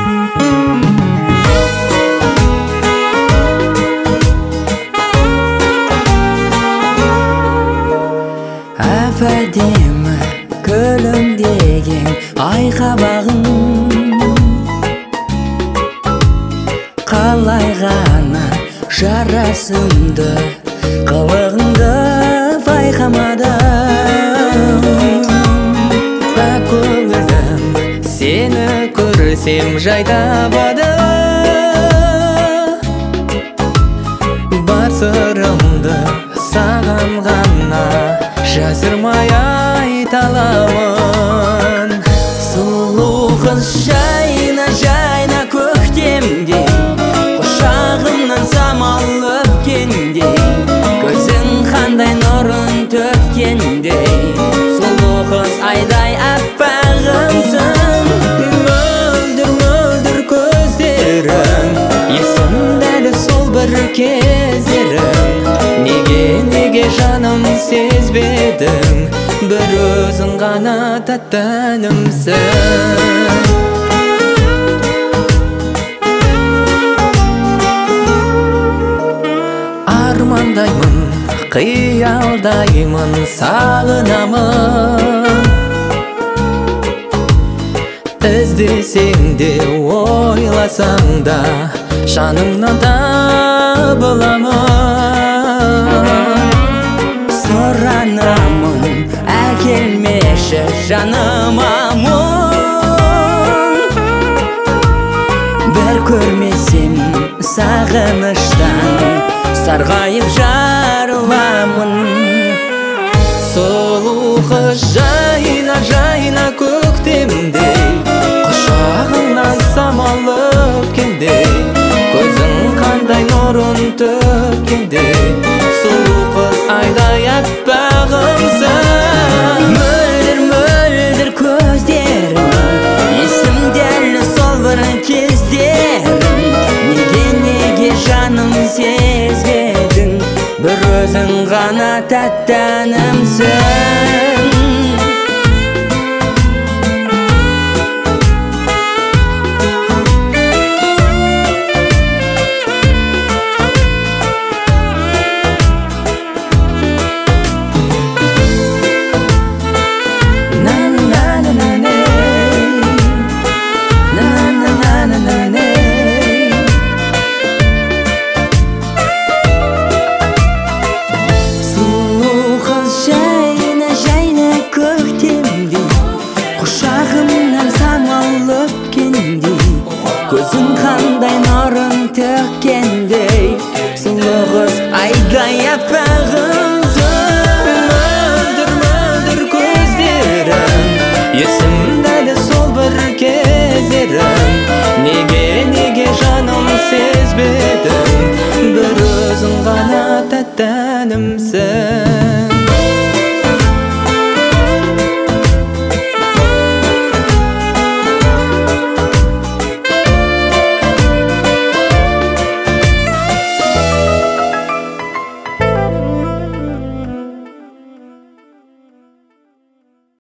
Әпәдемі күлімдеген ай қабағың, қалай ғана жарасымды қылығыңды байқамадым. Көңілім сені көрсем жай табады, бар сырымды саған ғана жасырмай айта аламын. Сұлу қыз жайна жайна көктемдей, құшағымнан самал өпкендей, көзің қандай нұрын төккендей. Сұлу қыз айдай аппағымсың, мөлдір мөлдір көздерің, есімде әлі сол бір кездерің. Неге жаным сезбедің, бір өзің ғана тәттәнімсің. Армандаймын, қиялдаймын, сағынамын. Іздесең де ойласаң да жанымнан табыламын. Сұранамын, әкелмеші жаныма мұң, бір көрмесем сағыныштан сарғайып жарыламын. Сұлу қыз жайна жайна көктемдей, құшағыңнан самал өпкендей, көзің қандай нұрын төккендей. Сұлу қыз айдай аппағымсың, мөлдір мөлдір көздерің, есімде әлі сол бір кездерің. Неге жаным сезбедің, бір өзің ғана тәттәнімсің. Көзің қандай нұрын төккендей, сұлу қыз айдай аппағымсың, мөлдір мөлдір көздерің, есімде әлі сол бір кездерің. Неге жаным сезбедің, бір өзің ғана тәттәнімсің.